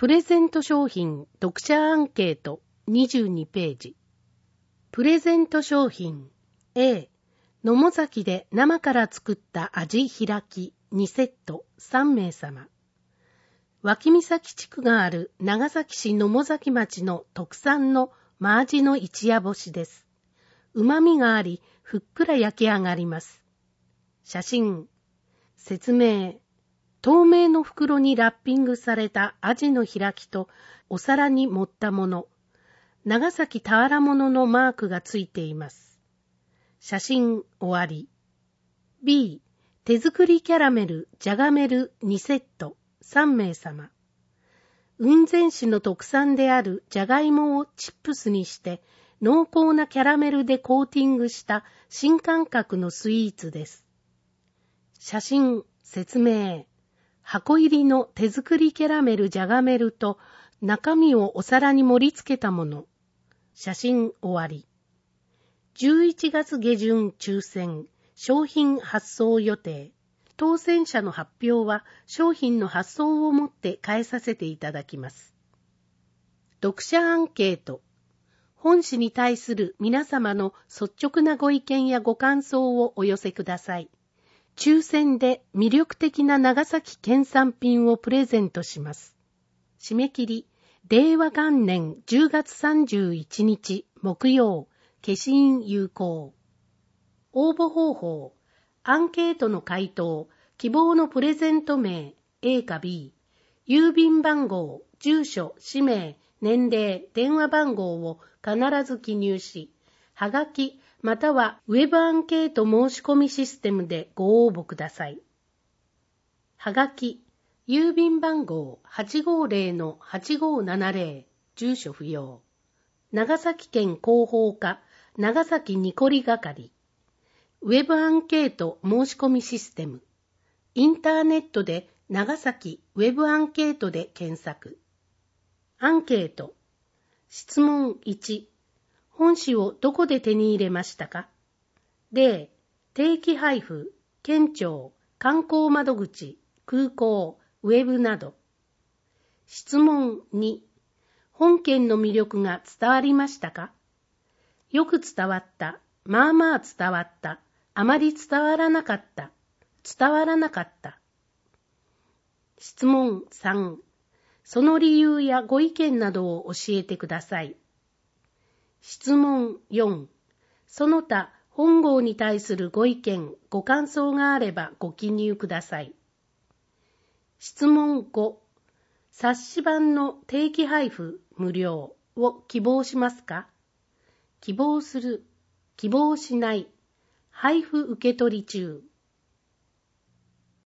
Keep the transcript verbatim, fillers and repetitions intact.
プレゼント商品読者アンケートにじゅうにページ。プレゼント商品 A、野母崎で生から作った味開きにセットさんめいさま。脇岬地区がある長崎市野母崎町の特産の真味の一夜干しです。旨味があり、ふっくら焼き上がります。写真、説明。透明の袋にラッピングされたアジの開きとお皿に盛ったもの。長崎俵物のマークがついています。写真終わり。B、手作りキャラメルじゃがメルにセットさんめいさま。雲仙市の特産であるじゃがいもをチップスにして濃厚なキャラメルでコーティングした新感覚のスイーツです。写真、説明。箱入りの手作りキャラメルじゃがメルと中身をお皿に盛り付けたもの。写真終わり。じゅういちがつげじゅん抽選、商品発送予定。当選者の発表は商品の発送をもって返させていただきます。読者アンケート。本誌に対する皆様の率直なご意見やご感想をお寄せください。抽選で魅力的な長崎県産品をプレゼントします。締め切り、れいわがんねんじゅうがつさんじゅういちにち木曜、消印有効。応募方法、アンケートの回答、希望のプレゼント名 A か B、郵便番号、住所、氏名、年齢、電話番号を必ず記入し、はがきまたはウェブアンケート申し込みシステムでご応募ください。はがき、郵便番号 はちごーぜろのはちごーななぜろ、住所不要。長崎県広報課、長崎ニコリ係。ウェブアンケート申し込みシステム。インターネットで長崎ウェブアンケートで検索。アンケート。質問いち。本誌をどこで手に入れましたか？例、定期配布、県庁、観光窓口、空港、ウェブなど。質問に。本県の魅力が伝わりましたか？よく伝わった、まあまあ伝わった、あまり伝わらなかった、伝わらなかった。質問さん。その理由やご意見などを教えてください。質問よん。その他本号に対するご意見、ご感想があればご記入ください。質問ご。冊子版の定期配布無料を希望しますか？希望する、希望しない、配布受け取り中。